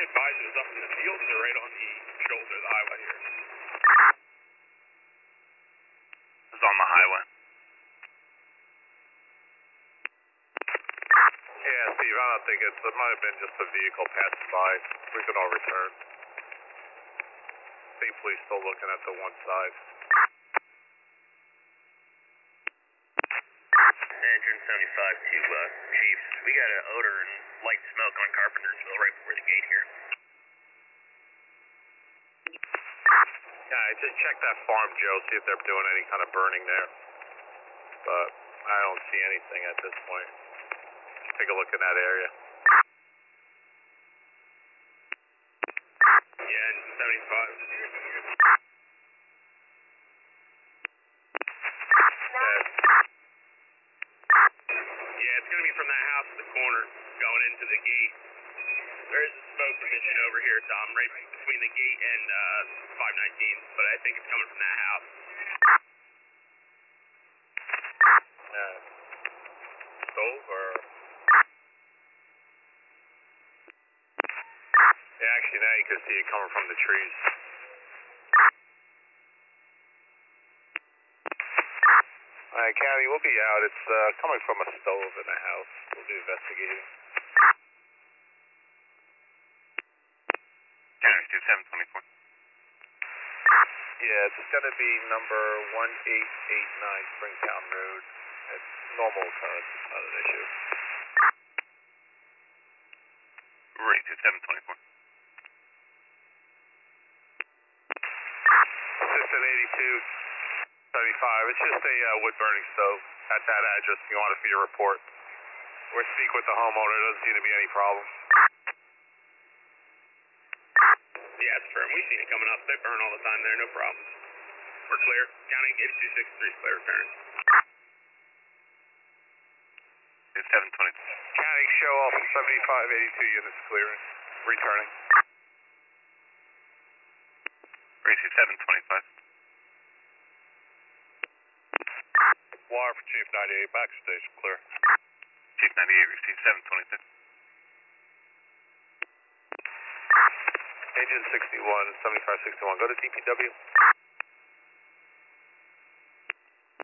advise it was up in the fields or right on the shoulder of the highway here? It was on the highway. Yeah, Steve, I don't think it might have been just a vehicle passing by. We can all return. State police still looking at the one side. Engine 75 to Chiefs. We got an odor and light smoke on Carpentersville right before the gate here. Yeah, I just checked that farm, Joe, see if they're doing any kind of burning there. But I don't see anything at this point. Just take a look in that area. Yeah, engine 75. Yeah, it's going to be from that house at the corner going into the gate. There is a smoke emission over here, Tom, right between the gate and 519, but I think it's coming from that house. Stove or? Yeah, actually now you can see it coming from the trees. Alright, County, we'll be out. It's coming from a stove in the house. We'll be investigating. County 2724. Yeah, it's going to be number 1889 Springtown Road. It's normal occurrence. It's not an issue. Right, 2724. Assistant 8275. It's just a wood burning stove at that address. You want it for your report. Or speak with the homeowner. Doesn't seem to be any problem. Yeah, it's firm. We've seen it coming up. They burn all the time there, no problem. We're clear. County 8263 is clear return. 2724. County, show off 7582 units clearing. Returning. Race 725. Wire for Chief 98, backstage, clear. Chief 98, receive 726. Engine 61, 7561, go to DPW.